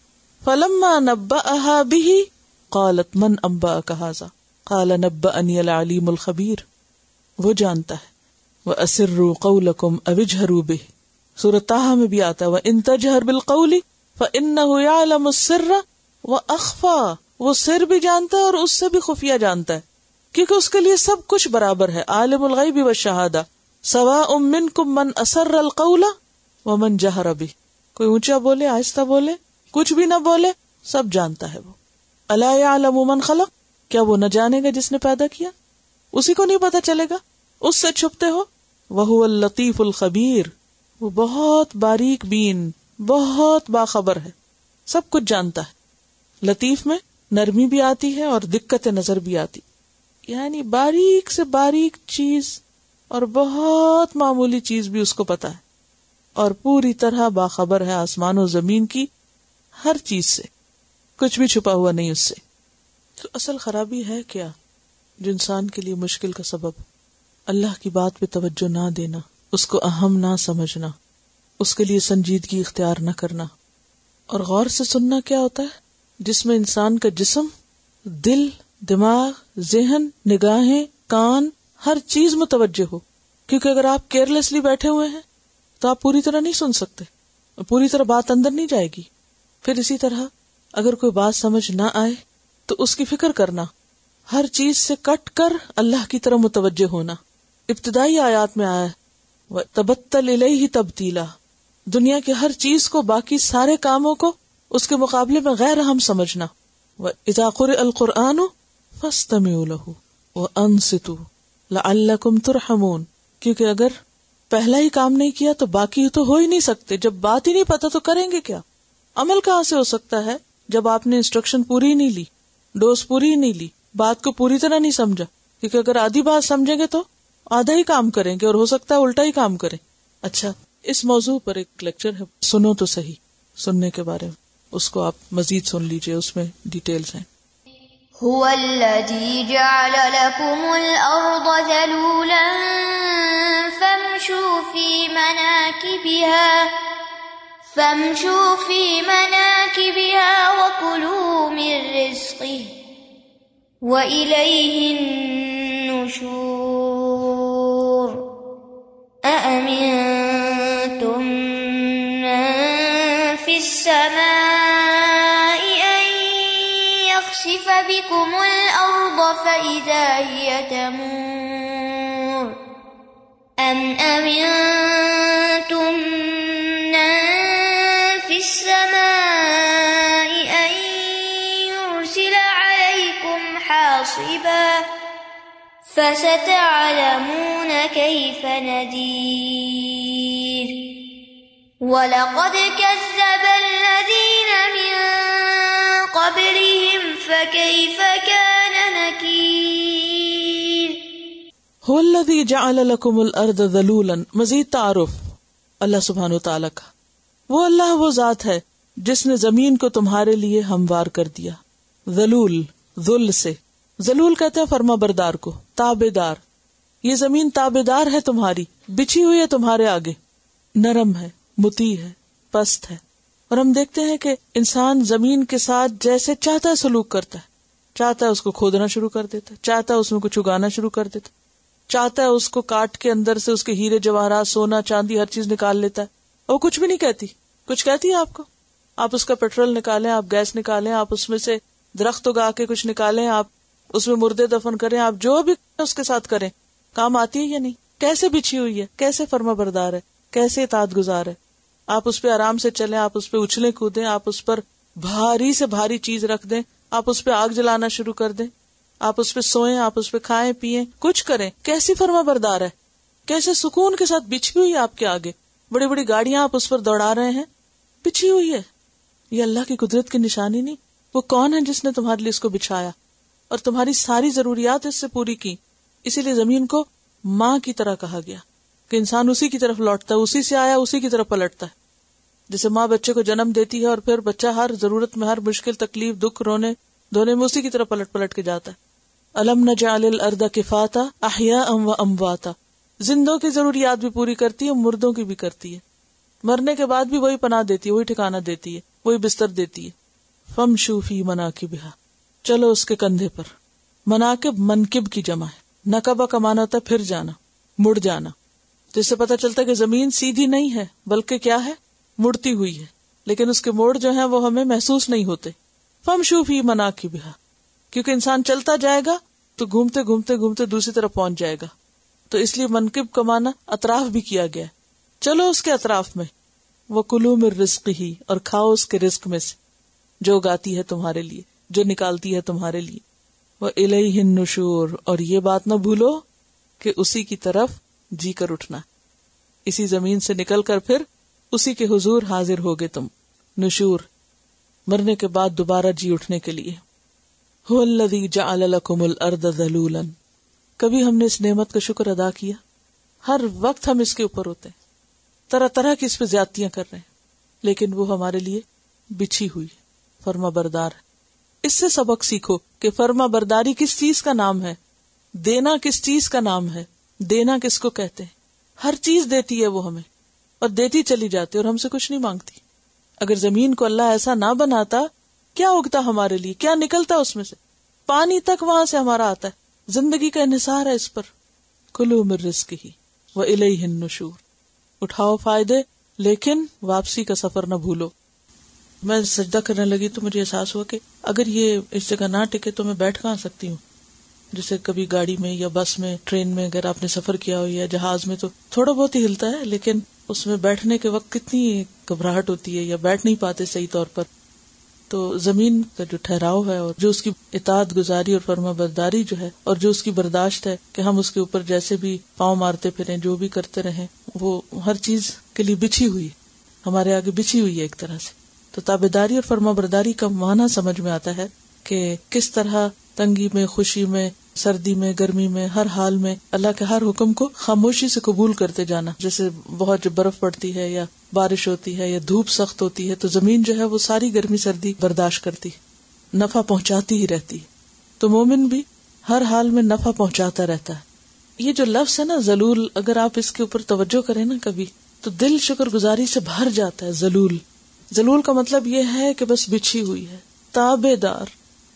فلما نبأها به قالت من أنبأك هذا قال نبأني العليم الخبير. وہ جانتا ہے. وأسروا قولكم أو اجهروا به، سورۃ طٰہٰ میں بھی آتا ہے وإن تجهر بالقول فإنه يعلم السر وأخفى. وہ سر بھی جانتا ہے اور اس سے بھی خفیہ جانتا ہے، کیونکہ اس کے لیے سب کچھ برابر ہے. عالم الغیب والشہادہ سواء منکم من اسر القول ومن جہر بہ. کوئی اونچا بولے، آہستہ بولے، کچھ بھی نہ بولے، سب جانتا ہے وہ. الا یعلم من خلق، کیا وہ نہ جانے گا جس نے پیدا کیا؟ اسی کو نہیں پتا چلے گا؟ اس سے چھپتے ہو. وہو اللطیف الخبیر، وہ بہت باریک بین، بہت باخبر ہے، سب کچھ جانتا ہے. لطیف میں نرمی بھی آتی ہے اور دقت نظر بھی آتی، یعنی باریک سے باریک چیز اور بہت معمولی چیز بھی اس کو پتا ہے، اور پوری طرح باخبر ہے آسمان و زمین کی ہر چیز سے، کچھ بھی چھپا ہوا نہیں اس سے. تو اصل خرابی ہے کیا؟ جو انسان کے لیے مشکل کا سبب. اللہ کی بات پہ توجہ نہ دینا، اس کو اہم نہ سمجھنا، اس کے لیے سنجیدگی اختیار نہ کرنا. اور غور سے سننا کیا ہوتا ہے؟ جس میں انسان کا جسم، دل، دماغ، ذہن، نگاہیں، کان، ہر چیز متوجہ ہو. کیونکہ اگر آپ کیئرلیسلی بیٹھے ہوئے ہیں تو آپ پوری طرح نہیں سن سکتے، پوری طرح بات اندر نہیں جائے گی. پھر اسی طرح اگر کوئی بات سمجھ نہ آئے تو اس کی فکر کرنا، ہر چیز سے کٹ کر اللہ کی طرف متوجہ ہونا. ابتدائی آیات میں آیا ہے وَتَبَتَّلْ إِلَيْهِ تَبْتِيلًا، دنیا کے ہر چیز کو، باقی سارے کاموں کو اس کے مقابلے میں غیر اہم سمجھنا. وَإِذَا قُرِئَ الْقُرْآنُ فَاسْتَمِعُوا لَهُ وَأَنصِتُوا لَعَلَّكُمْ تُرْحَمُونَ. کیونکہ اگر پہلا ہی کام نہیں کیا تو باقی تو ہو ہی نہیں سکتے. جب بات ہی نہیں پتا تو کریں گے کیا؟ عمل کہاں سے ہو سکتا ہے جب آپ نے انسٹرکشن پوری ہی نہیں لی، ڈوز پوری ہی نہیں لی، بات کو پوری طرح نہیں سمجھا. کیونکہ اگر آدھی بات سمجھیں گے تو آدھا ہی کام کریں گے اور ہو سکتا ہے الٹا ہی کام کریں. اچھا، اس موضوع پر ایک لیکچر ہے، سنو تو صحیح، سننے کے بارے میں، اس کو آپ مزید سن لیجئے، اس میں ڈیٹیلز ہیں. هو الذي جعل لكم الأرض ذلولا فامشوا في مناكبها وكلوا من رزقه وإليه النشور. أأمنتم من في السماء أن يخسف بكم الأرض فإذا هي تمور أم أمنتم من في السماء أن يرسل عليكم حاصبا فستعلمون كيف نذير. وَلَقَدْ كَذَّبَ الَّذِينَ مِن قَبْلِهِمْ فَكَيْفَ كَانَ نَكِيرِ. هو الذي جعل لكم الارض ذلولا. مزید تعارف اللہ سبحانہ وتعالی کا. وہ اللہ وہ ذات ہے جس نے زمین کو تمہارے لیے ہموار کر دیا. ذلول، ذل سے، ذلول کہتے ہیں فرما بردار کو، تابع دار. یہ زمین تابع دار ہے تمہاری، بچھی ہوئی ہے تمہارے آگے، نرم ہے، مطیع ہے، پست ہے. اور ہم دیکھتے ہیں کہ انسان زمین کے ساتھ جیسے چاہتا ہے سلوک کرتا ہے. چاہتا ہے اس کو کھودنا شروع کر دیتا ہے، چاہتا ہے اس میں کچھ اگانا شروع کر دیتا ہے، چاہتا ہے اس کو کاٹ کے اندر سے اس کے ہیرے جواہرات، سونا چاندی ہر چیز نکال لیتا ہے. اور کچھ بھی نہیں کہتی. کچھ کہتی ہے آپ کو؟ آپ اس کا پیٹرول نکالیں، آپ گیس نکالیں، آپ اس میں سے درخت اگا کے کچھ نکالیں، آپ اس میں مردے دفن کریں، آپ جو بھی اس کے ساتھ کریں، کام آتی ہے یا نہیں؟ کیسے بچھی ہوئی ہے، کیسے فرما بردار ہے، کیسے اطاعت گزار ہے. آپ اس پہ آرام سے چلیں، آپ اس پہ اچھلیں کودیں، آپ اس پر بھاری سے بھاری چیز رکھ دیں، آپ اس پہ آگ جلانا شروع کر دیں، آپ اس پہ سوئیں، آپ اس پہ کھائیں پیئیں، کچھ کریں. کیسی فرما بردار ہے، کیسے سکون کے ساتھ بچھی ہوئی ہے آپ کے آگے. بڑی بڑی گاڑیاں آپ اس پر دوڑا رہے ہیں، بچھی ہوئی ہے. یہ اللہ کی قدرت کی نشانی نہیں؟ وہ کون ہے جس نے تمہارے لیے اس کو بچھایا اور تمہاری ساری ضروریات اس سے پوری کی. اسی لیے زمین کو ماں کی طرح کہا گیا کہ انسان اسی کی طرف لوٹتا ہے، اسی سے آیا اسی کی طرف پلٹتا ہے. جیسے ماں بچے کو جنم دیتی ہے اور پھر بچہ ہر ضرورت میں، ہر مشکل، تکلیف، دکھ، رونے دھونے میں اسی کی طرف پلٹ پلٹ کے جاتا ہے. الم نجعل الارض کفاتا احیاء و امواتا. زندوں کی ضروریات بھی پوری کرتی ہے، مردوں کی بھی کرتی ہے. مرنے کے بعد بھی وہی پناہ دیتی ہے، وہی ٹھکانہ دیتی ہے، وہی بستر دیتی ہے. فامشوا فی مناکبہا، چلو اس کے کندھے پر. مناکب منکب کی جمع ہے. نکبہ کا معنی ہوتا ہے پھر جانا، مڑ جانا. جس سے پتہ چلتا ہے کہ زمین سیدھی نہیں ہے بلکہ کیا ہے، مڑتی ہوئی ہے. لیکن اس کے موڑ جو ہیں وہ ہمیں محسوس نہیں ہوتے. فامشوا فی مناکبہا، کیونکہ انسان چلتا جائے گا تو گھومتے گھومتے گھومتے دوسری طرف پہنچ جائے گا. تو اس لیے منکب کا معنی اطراف بھی کیا گیا. چلو اس کے اطراف میں. وَكُلُوا مِن رِزْقِهِ، اور کھاؤ اس کے رزق میں سے، جو اگاتی ہے تمہارے لیے، جو نکالتی ہے تمہارے لیے. وَإِلَيْهِ النُّشُورُ، اور یہ بات نہ بھولو کہ اسی کی طرف جی کر اٹھنا. اسی زمین سے نکل کر پھر اسی کے حضور حاضر ہوگے تم. نشور، مرنے کے بعد دوبارہ جی اٹھنے کے لیے. هُوَ الَّذِي جَعَلَ لَكُمُ الْأَرْضَ ذَلُولًا. کبھی ہم نے اس نعمت کا شکر ادا کیا؟ ہر وقت ہم اس کے اوپر ہوتے ہیں، طرح طرح کی اس پہ زیادتیاں کر رہے ہیں، لیکن وہ ہمارے لیے بچھی ہوئی ہے، فرما بردار ہے. اس سے سبق سیکھو کہ فرما برداری کس چیز کا نام ہے. دینا کس چیز کا نام ہے، دینا کس کو کہتے ہیں؟ ہر چیز دیتی ہے وہ ہمیں، اور دیتی چلی جاتی اور ہم سے کچھ نہیں مانگتی. اگر زمین کو اللہ ایسا نہ بناتا، کیا اگتا ہمارے لیے، کیا نکلتا اس میں سے؟ پانی تک وہاں سے ہمارا آتا ہے، زندگی کا انحصار ہے اس پر. کلوا من رزقہ وإلیہ النشور. اٹھاؤ فائدے لیکن واپسی کا سفر نہ بھولو. میں سجدہ کرنے لگی تو مجھے احساس ہوا کہ اگر یہ اس جگہ نہ ٹکے تو میں بیٹھ کہاں سکتی ہوں. جیسے کبھی گاڑی میں یا بس میں، ٹرین میں اگر آپ نے سفر کیا ہو یا جہاز میں تو تھوڑا بہت ہی ہلتا ہے، لیکن اس میں بیٹھنے کے وقت کتنی گھبراہٹ ہوتی ہے یا بیٹھ نہیں پاتے صحیح طور پر. تو زمین کا جو ٹھہراؤ ہے اور جو اس کی اطاعت گزاری اور فرما برداری جو ہے اور جو اس کی برداشت ہے کہ ہم اس کے اوپر جیسے بھی پاؤں مارتے پھریں، جو بھی کرتے رہیں، وہ ہر چیز کے لیے بچھی ہوئی، ہمارے آگے بچھی ہوئی ہے ایک طرح سے. تو تابعداری اور فرما برداری کا معنی سمجھ میں آتا ہے کہ کس طرح تنگی میں، خوشی میں، سردی میں، گرمی میں، ہر حال میں اللہ کے ہر حکم کو خاموشی سے قبول کرتے جانا. جیسے بہت جب برف پڑتی ہے یا بارش ہوتی ہے یا دھوپ سخت ہوتی ہے تو زمین جو ہے وہ ساری گرمی سردی برداشت کرتی، نفع پہنچاتی ہی رہتی. تو مومن بھی ہر حال میں نفع پہنچاتا رہتا ہے. یہ جو لفظ ہے نا ذلول، اگر آپ اس کے اوپر توجہ کریں نا کبھی تو دل شکر گزاری سے بھر جاتا ہے. ذلول، ذلول کا مطلب یہ ہے کہ بس بچھی ہوئی ہے، تابع دار.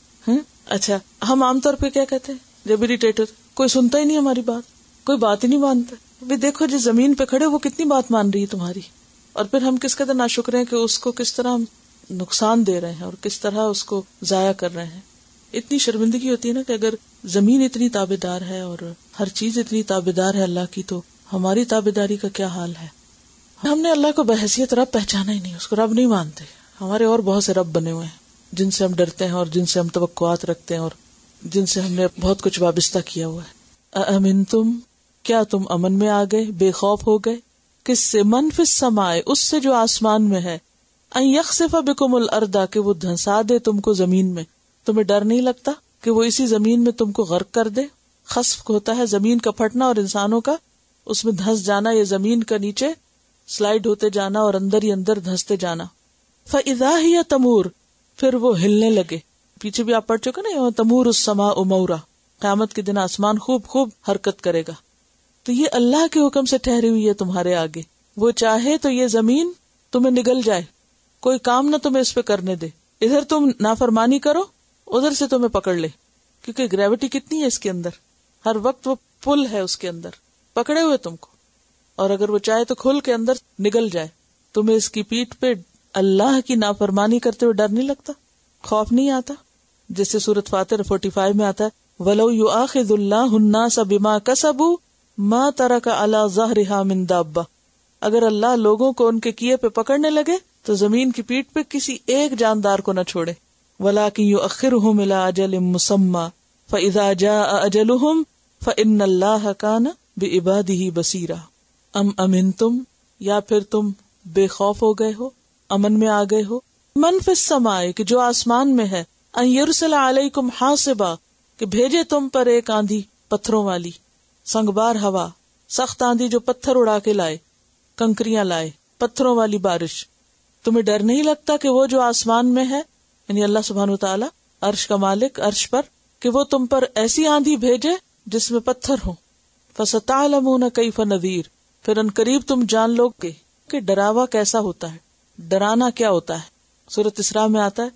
اچھا، ہم عام طور پہ کیا کہتے ہیں جب اریٹیٹ ہوتے، کوئی سنتا ہی نہیں ہماری بات، کوئی بات ہی نہیں مانتا. ابھی دیکھو جس زمین پہ کھڑے وہ کتنی بات مان رہی ہے تمہاری، اور پھر ہم کس قدر ناشکر ہیں کہ اس کو کس طرح ہم نقصان دے رہے ہیں اور کس طرح اس کو ضائع کر رہے ہیں. اتنی شرمندگی ہوتی ہے نا کہ اگر زمین اتنی تابع دار ہے اور ہر چیز اتنی تابع دار ہے اللہ کی، تو ہماری تابع داری کا کیا حال ہے. ہم نے اللہ کو بحیثیت رب پہچانا ہی نہیں، اس کو رب نہیں مانتے. ہمارے اور بہت سے رب بنے ہوئے ہیں جن سے ہم ڈرتے ہیں اور جن سے ہم توقعات رکھتے ہیں اور جن سے ہم نے بہت کچھ وابستہ کیا ہوا ہے. اَأَمِنْتُمْ، کیا تم امن میں آ گئے، بے خوف ہو گئے؟ کس سے؟ من فی السماء، اس سے جو آسمان میں ہے. ان یخسف بکم الارض، کہ وہ دھنسا دے تم کو زمین میں. تمہیں ڈر نہیں لگتا کہ وہ اسی زمین میں تم کو غرق کر دے؟ خسف ہوتا ہے زمین کا پھٹنا اور انسانوں کا اس میں دھنس جانا، یا زمین کا نیچے سلائیڈ ہوتے جانا اور اندر ہی اندر دھنستے جانا. فَإِذَا هِيَ تَمُورُ، پھر وہ ہلنے لگے. پیچھے بھی آپ پڑھ چکے نا، یوم تمور السماء مورا، قیامت کے دن آسمان خوب حرکت کرے گا. تو یہ اللہ کے حکم سے ٹھہری ہوئی ہے تمہارے آگے. وہ چاہے تو یہ زمین تمہیں نگل جائے، کوئی کام نہ تمہیں اس پہ کرنے دے. ادھر تم نافرمانی کرو، ادھر سے تمہیں پکڑ لے، کیونکہ گریوٹی کتنی ہے اس کے اندر، ہر وقت وہ پل ہے اس کے اندر پکڑے ہوئے تم کو. اور اگر وہ چاہے تو کھل کے اندر نگل جائے. تمہیں اس کی پیٹھ پہ اللہ کی نافرمانی کرتے ہوئے ڈر نہیں لگتا، خوف نہیں آتا؟ جیسے سورۃ فاطر 45 میں آتا ہے، وَلَوْ يُؤَاخِذُ اللَّهُ النَّاسَ بِمَا كَسَبُوا مَا تَرَكَ عَلَى ظَهْرِهَا مِن دَابَّةٍ. اگر اللہ لوگوں کو ان کے کیے پہ پکڑنے لگے تو زمین کی پیٹھ پہ کسی ایک جاندار کو نہ چھوڑے. وَلَكِن يُؤَخِّرُهُمْ إِلَىٰ أَجَلٍ مُّسَمًّى فَإِذَا جَاءَ أَجَلُهُمْ فَإِنَّ اللَّهَ كَانَ بِعِبَادِهِ بَصِيرًا. ام امنتم، یا پھر تم بے خوف ہو گئے ہو، امن میں آ گئے ہو. من فی السماء، کہ جو آسمان میں ہے. ان یرسل علیکم حاصبا، کہ بھیجے تم پر ایک آندھی پتھروں والی، سنگبار ہوا، سخت آندھی جو پتھر اڑا کے لائے، کنکریاں لائے، پتھروں والی بارش. تمہیں ڈر نہیں لگتا کہ وہ جو آسمان میں ہے، یعنی اللہ سبحانہ وتعالی عرش کا مالک، عرش پر، کہ وہ تم پر ایسی آندھی بھیجے جس میں پتھر ہوں. فستعلمون کیف نذیر، پھر ان قریب تم جان لو گے کہ ڈراوا کیسا ہوتا ہے، ڈرانا کیا ہوتا ہے. سورۃ اسراء میں آتا ہے،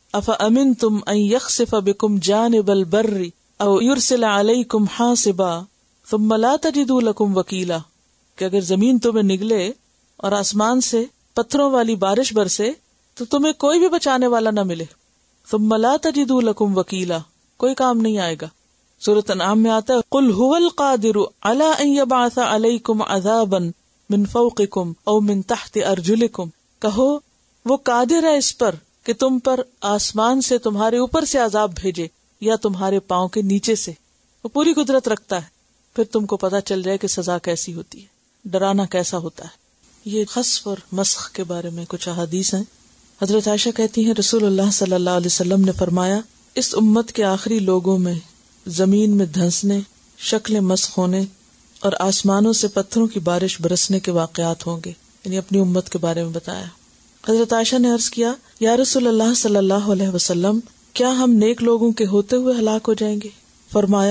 افامنتم ان یخسف بکم جانب البر او یرسل علیکم حاصبا ثم لا تجدوا لکم وکیلا، کہ اگر زمین تمہیں نگلے اور آسمان سے پتھروں والی بارش برسے تو تمہیں کوئی بھی بچانے والا نہ ملے. ثم لا تجدوا لکم وکیلا، کوئی کام نہیں آئے گا. سورۃ انعام میں آتا ہے، قل هو القادر علی ان یبعث علیکم عذابا من فوقکم او من تحت ارجلکم، کہو وہ قادر ہے اس پر کہ تم پر آسمان سے تمہارے اوپر سے عذاب بھیجے یا تمہارے پاؤں کے نیچے سے. وہ پوری قدرت رکھتا ہے. پھر تم کو پتا چل جائے کہ سزا کیسی ہوتی ہے، ڈرانا کیسا ہوتا ہے. یہ خسف اور مسخ کے بارے میں کچھ احادیث ہیں. حضرت عائشہ کہتی ہیں، رسول اللہ صلی اللہ علیہ وسلم نے فرمایا، اس امت کے آخری لوگوں میں زمین میں دھنسنے، شکل مسخ ہونے اور آسمانوں سے پتھروں کی بارش برسنے کے واقعات ہوں گے. یعنی اپنی امت کے بارے میں بتایا. حضرت عائشہ نے عرض کیا، یا رسول اللہ صلی اللہ علیہ وسلم، کیا ہم نیک لوگوں کے ہوتے ہوئے ہلاک ہو جائیں گے؟ فرمایا،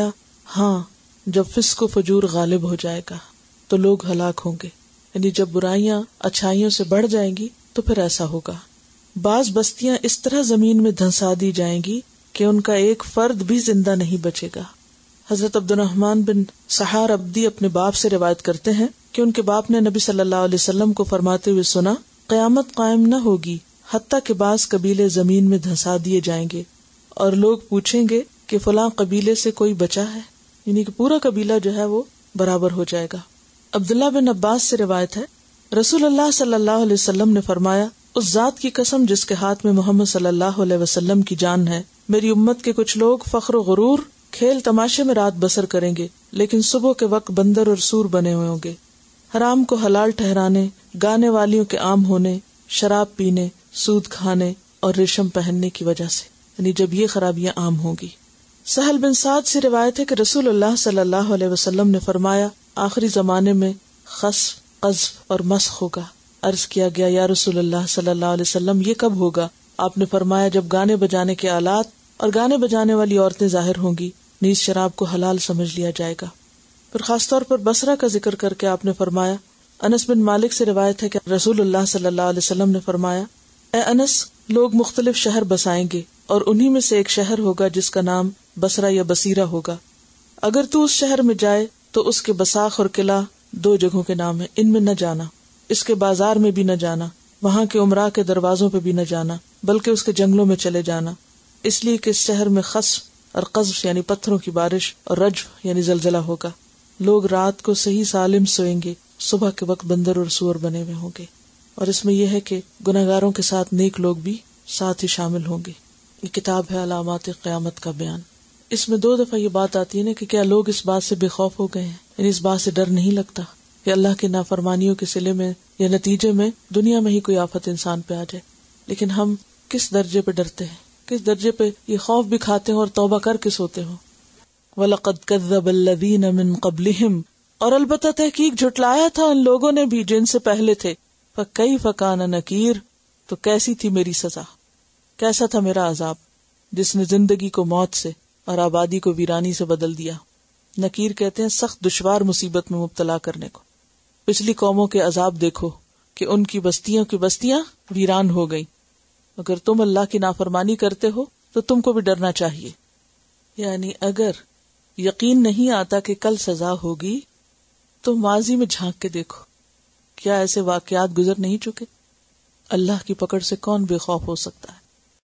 ہاں جب فسق و فجور غالب ہو جائے گا تو لوگ ہلاک ہوں گے، یعنی جب برائیاں اچھائیوں سے بڑھ جائیں گی تو پھر ایسا ہوگا۔ بعض بستیاں اس طرح زمین میں دھنسا دی جائیں گی کہ ان کا ایک فرد بھی زندہ نہیں بچے گا۔ حضرت عبد الرحمن بن سحار عبدی اپنے باپ سے روایت کرتے ہیں کہ ان کے باپ نے نبی صلی اللہ علیہ وسلم کو فرماتے ہوئے سنا، قیامت قائم نہ ہوگی حتیٰ کہ بعض قبیلے زمین میں دھنسا دیے جائیں گے اور لوگ پوچھیں گے کہ فلاں قبیلے سے کوئی بچا ہے، یعنی کہ پورا قبیلہ جو ہے وہ برابر ہو جائے گا۔ عبداللہ بن عباس سے روایت ہے، رسول اللہ صلی اللہ علیہ وسلم نے فرمایا، اس ذات کی قسم جس کے ہاتھ میں محمد صلی اللہ علیہ وسلم کی جان ہے، میری امت کے کچھ لوگ فخر و غرور، کھیل تماشے میں رات بسر کریں گے، لیکن صبح کے وقت بندر اور سور بنے ہوئے ہوں گے، حرام کو حلال ٹھہرانے، گانے والیوں کے عام ہونے، شراب پینے، سود کھانے اور ریشم پہننے کی وجہ سے، یعنی جب یہ خرابیاں عام ہوں گی۔ سہل بن سعد سے روایت ہے کہ رسول اللہ صلی اللہ علیہ وسلم نے فرمایا، آخری زمانے میں خسف، قذف اور مسخ ہوگا۔ عرض کیا گیا، یا رسول اللہ صلی اللہ علیہ وسلم یہ کب ہوگا؟ آپ نے فرمایا، جب گانے بجانے کے آلات اور گانے بجانے والی عورتیں ظاہر ہوں گی، نیز شراب کو حلال سمجھ لیا جائے گا۔ پھر خاص طور پر بصرہ کا ذکر کر کے آپ نے فرمایا، انس بن مالک سے روایت ہے کہ رسول اللہ صلی اللہ علیہ وسلم نے فرمایا، اے انس، لوگ مختلف شہر بسائیں گے اور انہی میں سے ایک شہر ہوگا جس کا نام بصرہ یا بصیرہ ہوگا۔ اگر تو اس شہر میں جائے تو اس کے بساخ اور قلعہ 2 جگہوں کے نام ہیں، ان میں نہ جانا، اس کے بازار میں بھی نہ جانا، وہاں کے عمرہ کے دروازوں پہ بھی نہ جانا، بلکہ اس کے جنگلوں میں چلے جانا، اس لیے کہ اس شہر میں خسف اور قذف یعنی پتھروں کی بارش اور رجف یعنی زلزلہ ہوگا۔ لوگ رات کو صحیح سالم سوئیں گے، صبح کے وقت بندر اور سور بنے ہوئے ہوں گے، اور اس میں یہ ہے کہ گناہگاروں کے ساتھ نیک لوگ بھی ساتھ ہی شامل ہوں گے۔ یہ کتاب ہے علامات قیامت کا بیان۔ اس میں 2 دفعہ یہ بات آتی ہے نا کہ کیا لوگ اس بات سے بے خوف ہو گئے ہیں، یعنی اس بات سے ڈر نہیں لگتا کہ اللہ کے نافرمانیوں کے صلے میں یا نتیجے میں دنیا میں ہی کوئی آفت انسان پہ آ جائے، لیکن ہم کس درجے پہ ڈرتے ہیں، کس درجے پہ یہ خوف بھی کھاتے ہیں اور توبہ کر کے سوتے ہوں۔ وَلَقَدْ كَذَّبَ الَّذِينَ مِن قَبْلِهِمْ، اور البتہ تحقیق جھٹلایا تھا ان لوگوں نے بھی جن سے پہلے تھے، فَكَيْفَ كَانَ نَكِيرٌ، تو کیسی تھی میری سزا، کیسا تھا میرا عذاب، جس نے زندگی کو موت سے اور آبادی کو ویرانی سے بدل دیا۔ نکیر کہتے ہیں سخت دشوار مصیبت میں مبتلا کرنے کو۔ پچھلی قوموں کے عذاب دیکھو کہ ان کی بستیاں ویران ہو گئیں۔ اگر تم اللہ کی نافرمانی کرتے ہو تو تم کو بھی ڈرنا چاہیے، یعنی اگر یقین نہیں آتا کہ کل سزا ہوگی تو ماضی میں جھانک کے دیکھو، کیا ایسے واقعات گزر نہیں چکے؟ اللہ کی پکڑ سے کون بے خوف ہو سکتا ہے؟